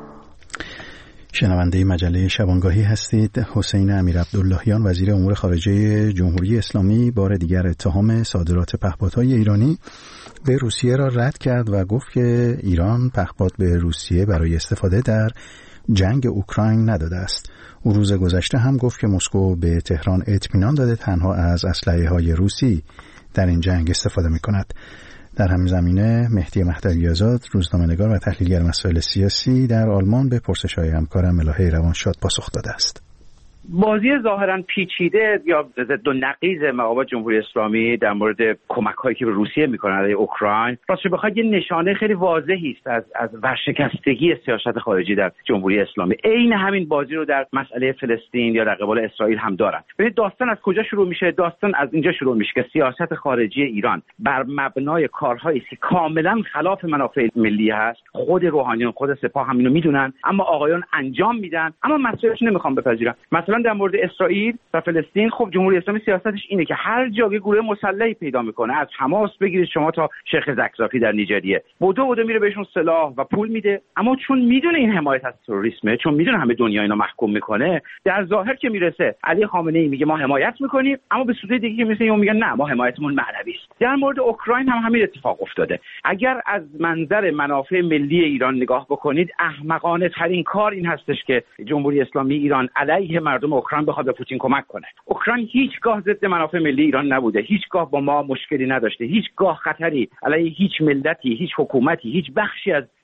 شنونده مجله شبانگاهی هستید. حسین امیرعبداللهیان وزیر امور خارجه جمهوری اسلامی بار دیگر اتهام صادرات پهپادهای ایرانی به روسیه را رد کرد و گفت که ایران پهپاد به روسیه برای استفاده در جنگ اوکراین نداده است. او روز گذشته هم گفت که مسکو به تهران اطمینان داده تنها از اسلحه‌های روسی در این جنگ استفاده می‌کند. در همین زمینه مهدی مهدوی‌آزاد، روزنامه‌نگار و تحلیلگر مسائل سیاسی در آلمان، به پرسش‌های همکارم ملاحه روانشاد پاسخ داده است. بازی ظاهراً پیچیده یا ضد و نقیض مقامات جمهوری اسلامی در مورد کمک‌هایی که به روسیه می‌کنه علیه اوکراین راستش بخواید یه نشانه خیلی واضحی است از از ورشکستگی سیاست خارجی در جمهوری اسلامی. عین همین بازی رو در مسئله فلسطین یا در قبال اسرائیل هم دارن. ببینید داستان از کجا شروع میشه؟ داستان از اینجا شروع میشه که سیاست خارجی ایران بر مبنای کارهایی که کاملاً خلاف منافع ملی هست. خود روحانیون، خود سپاه هم اینو میدونن، اما آقایان انجام میدن، اما مسئولش نمیخوام بپذیرن. مثلا در مورد اسرائیل و فلسطین، خب جمهوری اسلامی سیاستش اینه که هر جا که گروه مسلحی پیدا میکنه، از حماس بگیرید شما تا شیخ زکزاکی در نیجریه، بودو بودو میره بهشون سلاح و پول میده، اما چون میدونه این حمایت از تروریسمه، چون میدونه همه دنیا اینو محکوم میکنه، در ظاهر که میرسه علی خامنه ای میگه ما حمایت میکنیم، اما به صورت دیگه که میرسه اون میگن نه، ما حمایتمون معنوی است. در مورد اوکراین هم همین اتفاق افتاده. اگر از منظر منافع ملی ایران نگاه بکنید، احمقانه ترین کار این هستش که جمهوری اسلامی ایران علیه مردم اوکراین بخواد به پوتین کمک کنه. اوکراین هیچگاه ضد منافع ملی ایران نبوده، هیچگاه با ما مشکلی نداشته، هیچگاه خطری علیه هیچ ملتی، هیچ حکومتی، هیچ بخشی از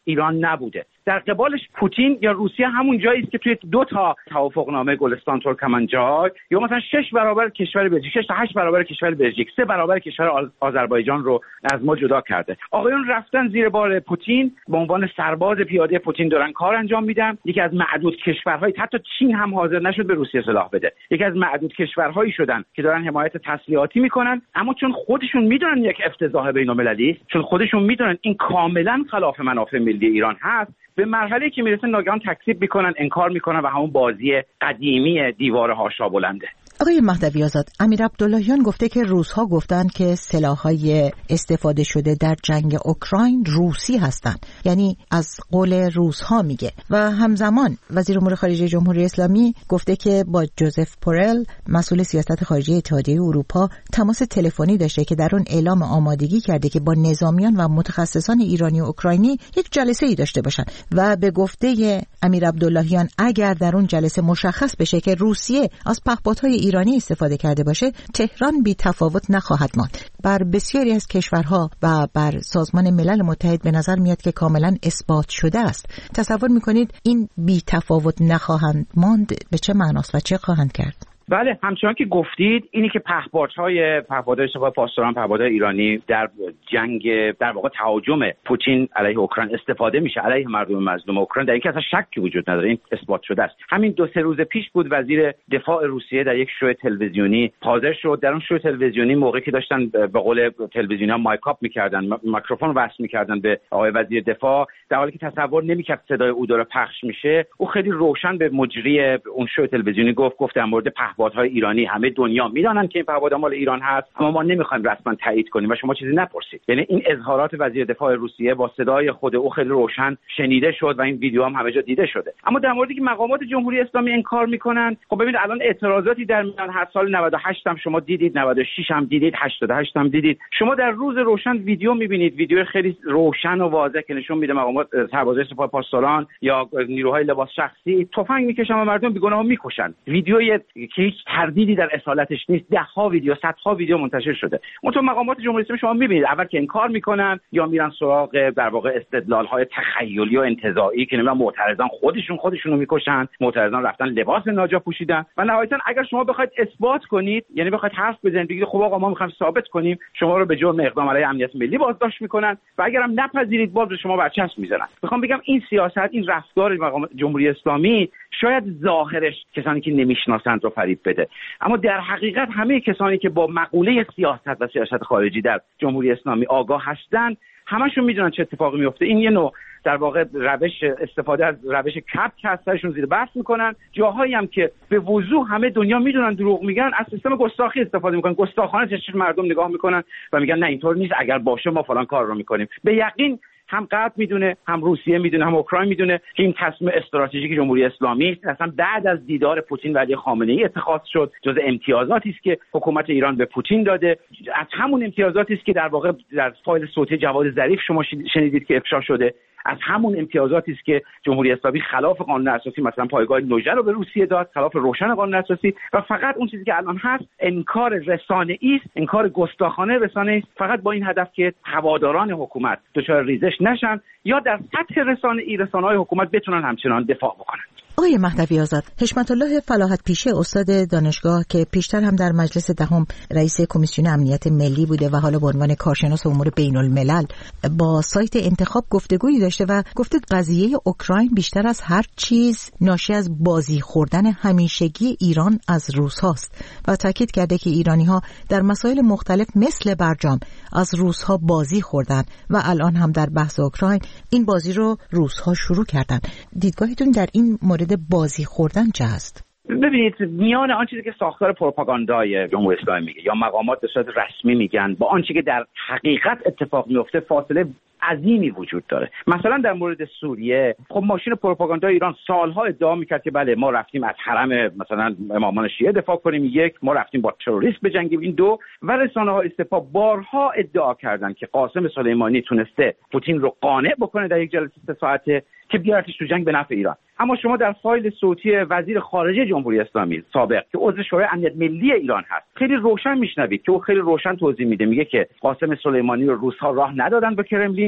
ایران نبوده. در قبالش پوتین یا روسیه همون جایی است که توی دو تا توافقنامه گلستان ترکمنچای یا مثلا شش برابر کشور بلژیک، شش تا هشت برابر کشور بلژیک، سه برابر کشور آذربایجان رو از ما جدا کرده. آقایون رفتن زیر بار پوتین به عنوان سرباز پیاده پوتین دارن کار انجام میدن. یکی از معدود کشورهای، حتی چین هم حاضر نشد به روسیه سلاح بده، یکی از معدود کشورهایی شدن که دارن حمایت تسلیحاتی میکنن. اما چون خودشون میدونن یک افتضاح بین‌المللی است، چون خودشون میدونن این کاملا خلاف منافع ملی ایران هست، به مرحله که میرسه ناگهان تکذیب میکنن، انکار میکنن و همون بازی قدیمی دیوار هاشا بلنده. آقای مهدوی آزاد، امیر عبداللهیان گفته که روس‌ها گفتند که سلاح‌های استفاده شده در جنگ اوکراین روسی هستند، یعنی از قول روس‌ها میگه. و همزمان وزیر امور خارجه جمهوری اسلامی گفته که با جوزف پورل مسئول سیاست خارجی اتحادیه اروپا تماس تلفنی داشته که در اون اعلام آمادگی کرده که با نظامیان و متخصصان ایرانی و اوکراینی یک جلسه‌ای داشته باشن و به گفته امیر عبداللهیان اگر در اون جلسه مشخص بشه که روسیه از پهپادهای ایرانی استفاده کرده باشه، تهران بی تفاوت نخواهد ماند. بر بسیاری از کشورها و بر سازمان ملل متحد به نظر میاد که کاملا اثبات شده است. تصور میکنید این بی تفاوت نخواهند ماند به چه معناست و چه خواهند کرد؟ بله، همچنان که گفتید اینی که پهپادهای پهپادهای سپاه پاسداران، پهپادهای ایرانی در جنگ، در واقع تهاجم پوتین علیه اوکراین استفاده میشه علیه مردم مظلوم اوکراین، در این که اصلا شکی وجود نداره، این اثبات شده است. همین دو سه روز پیش بود وزیر دفاع روسیه در یک شو تلویزیونی حاضر شد. در اون شو تلویزیونی موقعی که داشتن به قول تلویزیونیا مایکاپ میکردن، میکروفون وصل میکردن به آقای وزیر دفاع، در حالی که تصور نمیکرد صدای او داره پخش میشه، او خیلی روشن به مجری اون شو تلویزیونی گفت گفت در مورد پهپادهای ایرانی همه دنیا میدونن که این پهپادها مال ایران هست، اما ما نمیخوایم رسما تایید کنیم و شما چیزی نپرسید. یعنی این اظهارات وزیر دفاع روسیه با صدای خود او خیلی روشن شنیده شد و این ویدیو هم همه جا دیده شده. اما در موردی که مقامات جمهوری اسلامی انکار میکنن، خب ببینید الان اعتراضاتی در میان هر سال نود و هشت هم شما دیدید، نود و شش هم دیدید، هشتاد و هشت هم دیدید. شما در روز روشن ویدیو میبینید، ویدیو خیلی روشن و واضح که نشون میده مقامات سربازای سپاه پاسداران یا نیروهای لباس شخصی تفنگ میکشن و مردم بیگناه میکشن. ویدیویی که هیچ تردیدی در اصالتش نیست، ده ها ویدیو، صد ها ویدیو منتشر شده. اون تو مقامات جمهوری اسلامی شما میبینید اول که انکار میکنن یا میرن سراغ در واقع استدلال های تخیلی و انتزاعی که نمیدونم معترضان خودشون خودشونو میکشن، معترضان رفتن لباس ناجا پوشیدن و نهایتا اگر شما بخواید اثبات کنید، یعنی بخواید حرف بزنید بگید خب آقا ما میخوایم ثابت کنیم، شما رو به جرم اقدام علیه امنیت ملی بازداشت میکنن و اگرم نپذیرید باز به شما برچسب میزنن. میخوام بگم این سیاست، این رفتار مقامات جمهوری اسلامی شاید ظاهرش کسانی که نمیشناسند رو فریب بده، اما در حقیقت همه کسانی که با مقوله سیاست و سیاست خارجی در جمهوری اسلامی آگاه هستند همشون میدونن چه اتفاقی میفته. این یه نوع در واقع روش استفاده از روش کپک هستشون زیر بحث میکنن. جاهایی هم که به وضوح همه دنیا میدونن دروغ میگن، از سیستم گستاخی استفاده میکنن، گستاخانه چشم مردم نگاه میکنن و میگن نه اینطور نیست، اگر باشه ما فلان کار رو میکنیم. به یقین هم غرب میدونه، هم روسیه میدونه، هم اوکراین میدونه که این تصمیم استراتژیک جمهوری اسلامی اصلا بعد از دیدار پوتین و علی خامنه‌ای اتخاذ شد، جز امتیازاتی است که حکومت ایران به پوتین داده. از همون امتیازاتی است که در واقع در فایل صوتی جواد ظریف شما شنیدید که افشا شده، از همون امتیازاتی است که جمهوری اسلامی خلاف قانون اساسی مثلا پایگاه نوژه رو به روسیه داد، خلاف روشن قانون اساسی. و فقط اون چیزی که الان هست انکار رسانه‌ای است، انکار گستاخانه رسانه‌ای است، فقط با این هدف که هواداران حکومت دچار ریزش نشن یا در سطح رسانه‌ای رسانه‌های حکومت بتونن همچنان دفاع بکنن. آقای مهدوی آزاد، حشمت الله فلاحت پیشه استاد دانشگاه که پیشتر هم در مجلس دهم رئیس کمیسیون امنیت ملی بوده و حالا به عنوان کارشناس امور بین الملل با سایت انتخاب گفتگویی داشته و گفته قضیه اوکراین بیشتر از هر چیز ناشی از بازی خوردن همیشگی ایران از روس هاست و تاکید کرده که ایرانی ها در مسائل مختلف مثل برجام از روس ها بازی خوردن و الان هم در بحث اوکراین این بازی رو روس ها شروع کردن. دیدگاهتون در این مورد بازی خوردن چه هست؟ ببینید، میان آن چیزی که ساختار پروپاگاندای جمهوری اسلامی میگه یا مقامات به صورت رسمی میگن با آنچه که در حقیقت اتفاق میفته فاصله عظیمی وجود داره. مثلا در مورد سوریه، خب ماشین پروپاگاندای ایران سالها ادعا میکرد که بله ما رفتیم از حرم مثلا امامان شیعه دفاع کنیم، یک، ما رفتیم با تروریست بجنگیم، این دو. و رسانه‌های سپاه بارها ادعا کردند که قاسم سلیمانی تونسته پوتین رو قانع بکنه در یک جلسه سه ساعته که بیارتش تو جنگ به نفع ایران. اما شما در فایل صوتی وزیر خارجه جمهوری اسلامی سابق که عضو شورای امنیت ملی ایران هست خیلی روشن میشنوید که او خیلی روشن توضیح میده، میگه که قاسم سلیمانی رو روس‌ها راه ندادن به کرملین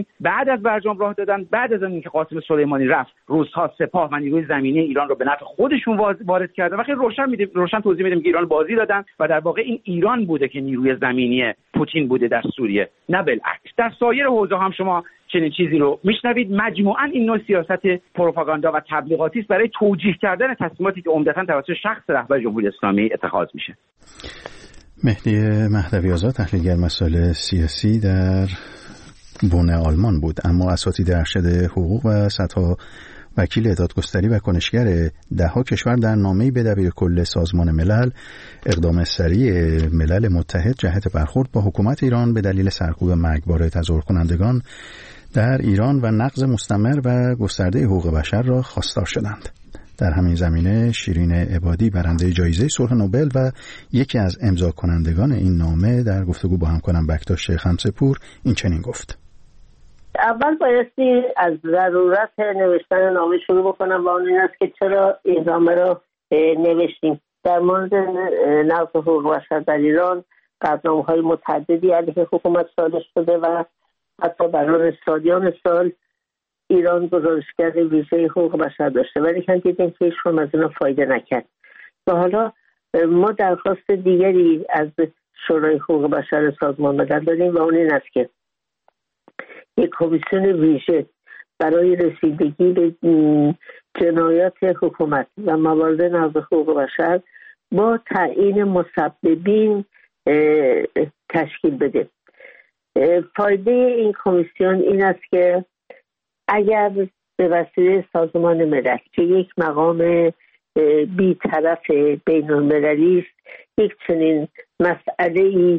اسلامی بعد از برجام راه دادن، بعد از اینکه قاسم سلیمانی رفت، روس‌ها سپاه و نیروی زمینی ایران رو به نفع خودشون وارد کردن و خیلی روشن میدیم روشن توضیح میدیم که ایران بازی دادن و در واقع این ایران بوده که نیروی زمینی پوتین بوده در سوریه، نه بالعکس. در سایر حوزه هم شما چنین چیزی رو میشنوید. مجموعاً این نوع سیاست پروپاگاندا و تبلیغاتی است برای توجیه کردن تصمیماتی که عمدتاً توسط شخص رهبر جمهوری اسلامی اتخاذ میشه. مهدی مهدوی آزاد، تحلیلگر مسائل سیاسی در بن آلمان بود، اما اساتید ارشد حقوق و صدها وکیل دادگستری و کنشگر دهها کشور در نامه‌ای به دبیرکل سازمان ملل اقدام سریع ملل متحد جهت برخورد با حکومت ایران به دلیل سرکوب مرگبار تظاهر کنندگان در ایران و نقض مستمر و گسترده حقوق بشر را خواستار شدند. در همین زمینه شیرین عبادی، برنده جایزه صلح نوبل و یکی از امضا کنندگان این نامه، در گفتگو با همکارم بکتاش خمسه‌پور این چنین گفت: اول بایستی از ضرورت نوشتن نامه شروع بکنم و اون این است که چرا این نامه را نوشتیم. در مورد نقض حقوق بشر در ایران قطعنامه‌های متعددی علیه حکومت صادر شده و حتی برای سالیان سال ایران گزارشگر ویژه حقوق بشر داشته، ولی که دیدیم که هیچ از اینا فایده نکرد. و حالا ما درخواست دیگری از شورای حقوق بشر سازمان ملل داریم و اون این است که یک کمیسیون ویژه برای رسیدگی به جنایات حکومت و موارد نقض حقوق بشر با تعیین مسببین تشکیل بده. فایده این کمیسیون این است که اگر به وسیله سازمان ملل که یک مقام بی‌طرف بین‌المللی است یک چنین مسئله‌ای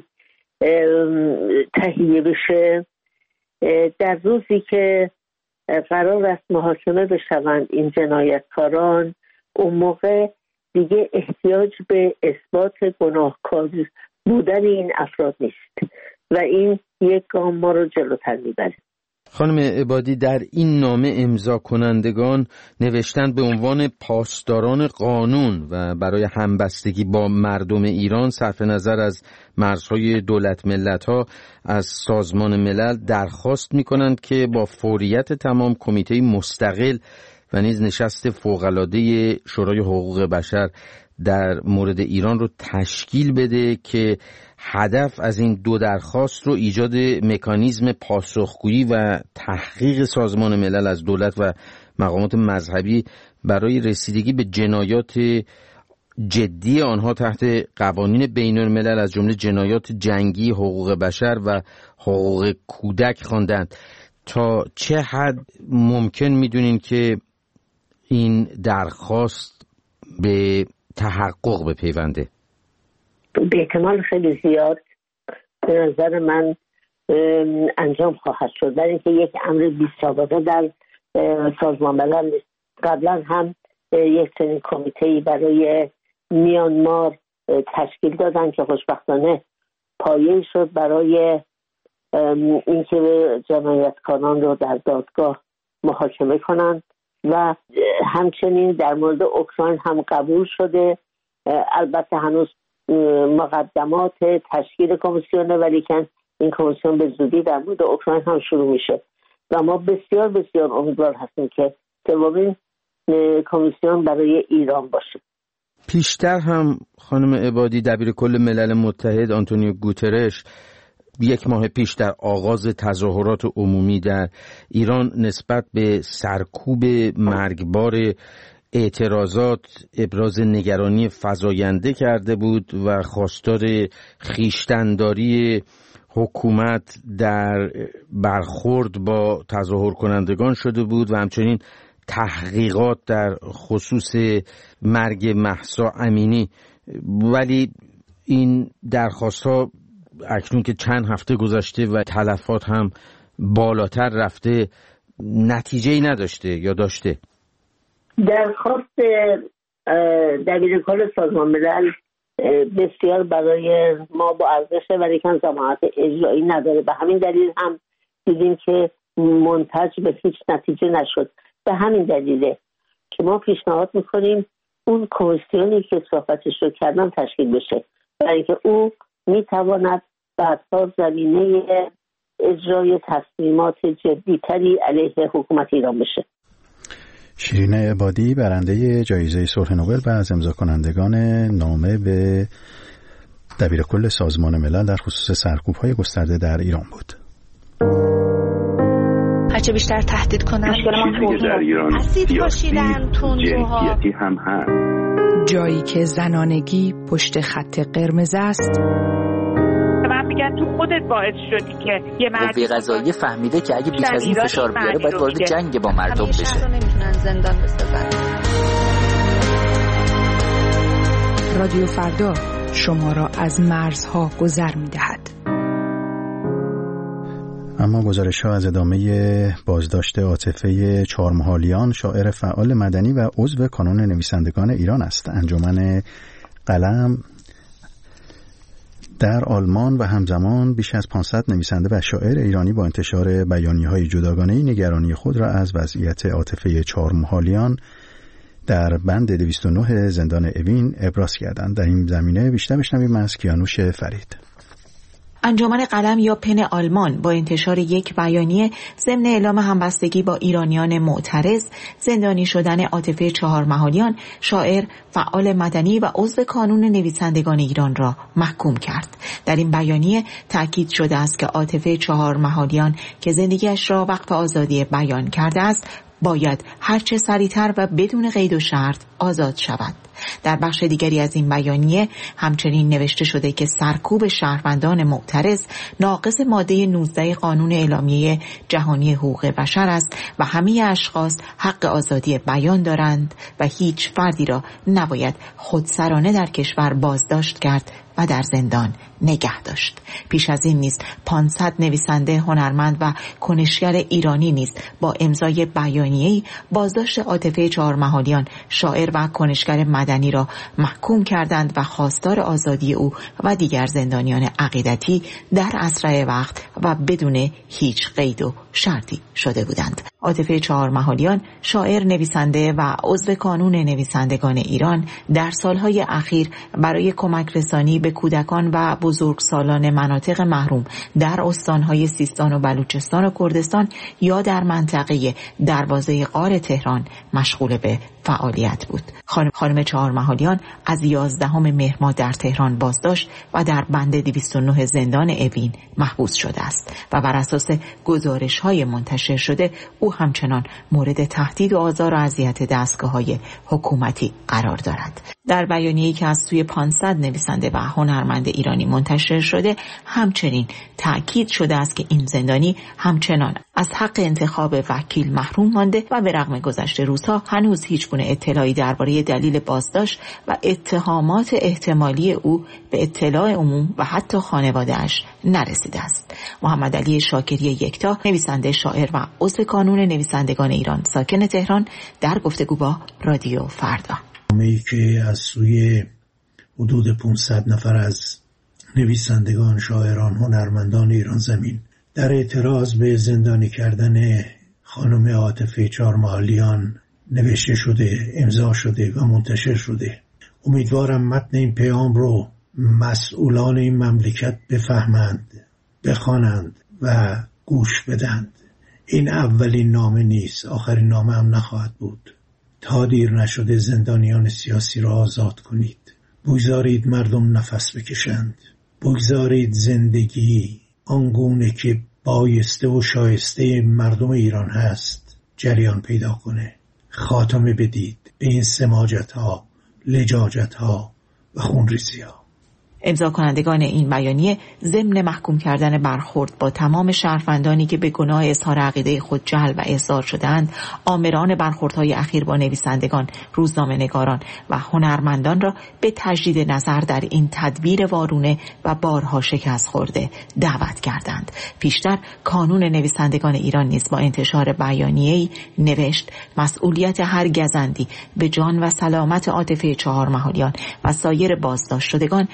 تهیه بشه، در روزی که قرار است محاکمه بشوند این جنایتکاران، اون موقع دیگه احتیاج به اثبات گناهکار بودن این افراد نیست و این یک گام ما رو جلوتر میبره. خانم عبادی، در این نامه امضا کنندگان نوشتن به عنوان پاسداران قانون و برای همبستگی با مردم ایران صرف نظر از مرزهای دولت ملت‌ها از سازمان ملل درخواست می‌کنند که با فوریت تمام کمیته مستقل و نیز نشست فوق‌العاده شورای حقوق بشر در مورد ایران رو تشکیل بده که هدف از این دو درخواست رو ایجاد مکانیزم پاسخگویی و تحقیق سازمان ملل از دولت و مقامات مذهبی برای رسیدگی به جنایات جدی آنها تحت قوانین بین الملل از جمله جنایات جنگی، حقوق بشر و حقوق کودک خواندند. تا چه حد ممکن میدونین که این درخواست به تحقق بپیونده؟ به احتمال خیلی زیاد به نظر من انجام خواهد شد، برای اینکه یک امر بی سابقه در سازمان ملل نیست. قبلا هم یک چنین کمیته‌ای برای میانمار تشکیل دادن که خوشبختانه پایه شد برای اینکه جنایتکاران رو در دادگاه محاکمه کنند و همچنین در مورد اوکراین هم قبول شده. البته هنوز مقدمات تشکیل کمیسیونه، ولی که این کمیسیون به زودی در مورد اوکراین هم شروع میشه و ما بسیار بسیار امیدوار هستیم که سومین کمیسیون برای ایران باشه. پیشتر هم خانم عبادی، دبیرکل ملل متحد آنتونیو گوترش یک ماه پیش در آغاز تظاهرات عمومی در ایران نسبت به سرکوب مرگبار اعتراضات ابراز نگرانی فزاینده کرده بود و خواستار خویشتن‌داری حکومت در برخورد با تظاهر کنندگان شده بود و همچنین تحقیقات در خصوص مرگ مهسا امینی. ولی این درخواست‌ها اکنون که چند هفته گذشته و تلفات هم بالاتر رفته نتیجه‌ای نداشته یا داشته؟ درخواست دبیرکل سازمان ملل بسیار برای ما با ارزشه ولی که ضمانت اجرایی نداره. به همین دلیل هم دیدیم که منتج به هیچ نتیجه نشد. به همین دلیله که ما پیشنهاد میکنیم اون کمیسیونی که صحبتش رو کردم تشکیل بشه، برای اینکه او میتواند بعدها زمینه اجرای تصمیمات جدیتری علیه حکومت ایران بشه. شیرین عبادی برنده جایزه صلح نوبل و از امضا کنندگان نامه به دبیر کل سازمان ملل در خصوص سرکوب‌های گسترده در ایران بود. هرچه بیشتر تهدید کنن اسید پاشیدن تندروها هم هست. جایی که زنانگی پشت خط قرمز است. من میگم تو خودت باعث شدی که یه مرد قوه قضاییه فهمیده که اگه بیش از این فشار بیاره باید وارد جنگ با مردم بشه. همیشه نمیتونن زندان بسازن. رادیو فردا شما را از مرزها گذر میدهد. اما گزارش ها از ادامه بازداشت عاطفه چهارمحالیان، شاعر فعال مدنی و عضو کانون نویسندگان ایران است. انجمن قلم در آلمان و همزمان بیش از پانصد نویسنده و شاعر ایرانی با انتشار بیانیه‌های جداگانه‌ای نگرانی خود را از وضعیت عاطفه چهارمحالیان در بند دویست و نه زندان اوین ابراز کردند. در این زمینه بیشتر بشنویم از کیانوش فرید. انجمن قلم یا پن آلمان با انتشار یک بیانیه ضمن اعلام همبستگی با ایرانیان معترض، زندانی شدن عاطفه چهارمحالیان، شاعر، فعال مدنی و عضو کانون نویسندگان ایران را محکوم کرد. در این بیانیه تأکید شده است که عاطفه چهارمحالیان که زندگیش را وقف آزادی بیان کرده است، باید هرچه سریعتر و بدون قید و شرط آزاد شود. در بخش دیگری از این بیانیه همچنین نوشته شده که سرکوب شهروندان معترض ناقض ماده نوزده قانون اعلامیه جهانی حقوق بشر است و همه اشخاص حق آزادی بیان دارند و هیچ فردی را نباید خودسرانه در کشور بازداشت کرد و در زندان نگه داشت. پیش از این نیز پانصد نویسنده، هنرمند و کنشگر ایرانی نیز با امضای بیانیه‌ای بازداشت عاطفه چهارمحالیان، شاعر و کنشگر مدنی را محکوم کردند و خواستار آزادی او و دیگر زندانیان عقیدتی در اسرع وقت و بدون هیچ قید و شرطی شده بودند. عاطفه چهارمحالیان، شاعر، نویسنده و عضو کانون نویسندگان ایران، در سالهای اخیر برای کمک رسانی به کودکان و بزرگسالان مناطق محروم در استانهای سیستان و بلوچستان و کردستان یا در منطقه دروازه غار تهران مشغول به فعالیت بود. خانم, خانم چهارمحالیان از یازدهم مهر ماه در تهران بازداشت و در بند دویست و نه زندان اوین محبوس شده است و بر اساس گزارش‌های منتشر شده او همچنان مورد تهدید و آزار و اذیت دستگاه‌های حکومتی قرار دارد. در بیانیه‌ای که از سوی پانصد نویسنده و هنرمند ایرانی منتشر شده همچنین تأکید شده است که این زندانی همچنان از حق انتخاب وکیل محروم مانده و به رغم گذشت روزها هنوز هیچ گونه اطلاعی درباره دلیل بازداشت و اتهامات احتمالی او به اطلاع عموم و حتی خانواده‌اش نرسیده است. محمد علی شاکری یکتا، نویسنده، شاعر و عضو کانون نویسندگان ایران ساکن تهران، در گفتگو با رادیو فردا. نامه‌ای که از سوی حدود پانصد نفر از نویسندگان، شاعران، هنرمندان ایران زمین در اعتراض به زندانی کردن خانم عاطفه چهارمحالیان نوشته شده، امضا شده و منتشر شده. امیدوارم متن این پیام رو مسئولان این مملکت بفهمند، بخوانند و گوش بدند. این اولین نامه نیست، آخرین نامه هم نخواهد بود. تا دیر نشده زندانیان سیاسی را آزاد کنید. بگذارید مردم نفس بکشند. بگذارید زندگی آنگونه که بایسته و شایسته مردم ایران هست جریان پیدا کنه. خاتمه بدید به این سماجت ها، لجاجت ها و خونریزی ها. امضا کنندگان این بیانیه ضمن محکوم کردن برخورد با تمام شهروندانی که به گناه اظهار عقیده خود جلب و احضار شدند، آمران برخوردهای اخیر با نویسندگان، روزنامه‌نگاران و هنرمندان را به تجدید نظر در این تدبیر وارونه و بارها شکست خورده دعوت کردند. پیشتر کانون نویسندگان ایران نیز با انتشار بیانیه‌ای نوشت مسئولیت هر گزندی به جان و سلامت عاطفه چهارمحالیان و سایر بازداشت شدگان بر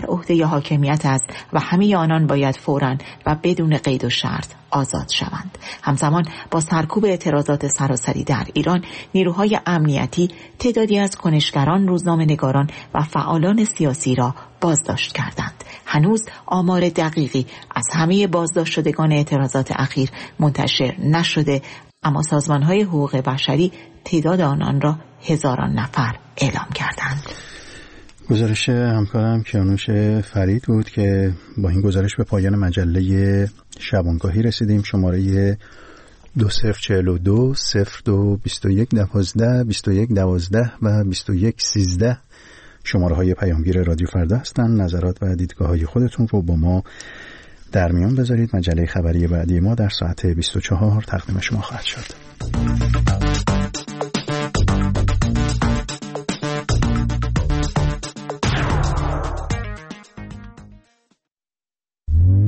بر عهده حاکمیت است و همه آنان باید فوراً و بدون قید و شرط آزاد شوند. همزمان با سرکوب اعتراضات سراسری در ایران، نیروهای امنیتی تعدادی از کنشگران، روزنامه‌نگاران و فعالان سیاسی را بازداشت کردند. هنوز آمار دقیقی از همه بازداشت شدگان اعتراضات اخیر منتشر نشده، اما سازمان‌های حقوق بشری تعداد آنان را هزاران نفر اعلام کردند. گزارش همکارم کیانوش فرید بود که با این گزارش به پایان مجله شبانگاهی رسیدیم. شماره دو صفر چهل و دو صفر دو بیست و یک دوازده بیست و یک دوازده و بیست و یک سیزده شماره های پیامگیر رادیو فردا هستند. نظرات و دیدگاه های خودتون رو با ما در میان بذارید. مجله خبری بعدی ما در ساعت بیست و چهار تقدیم شما خواهد شد.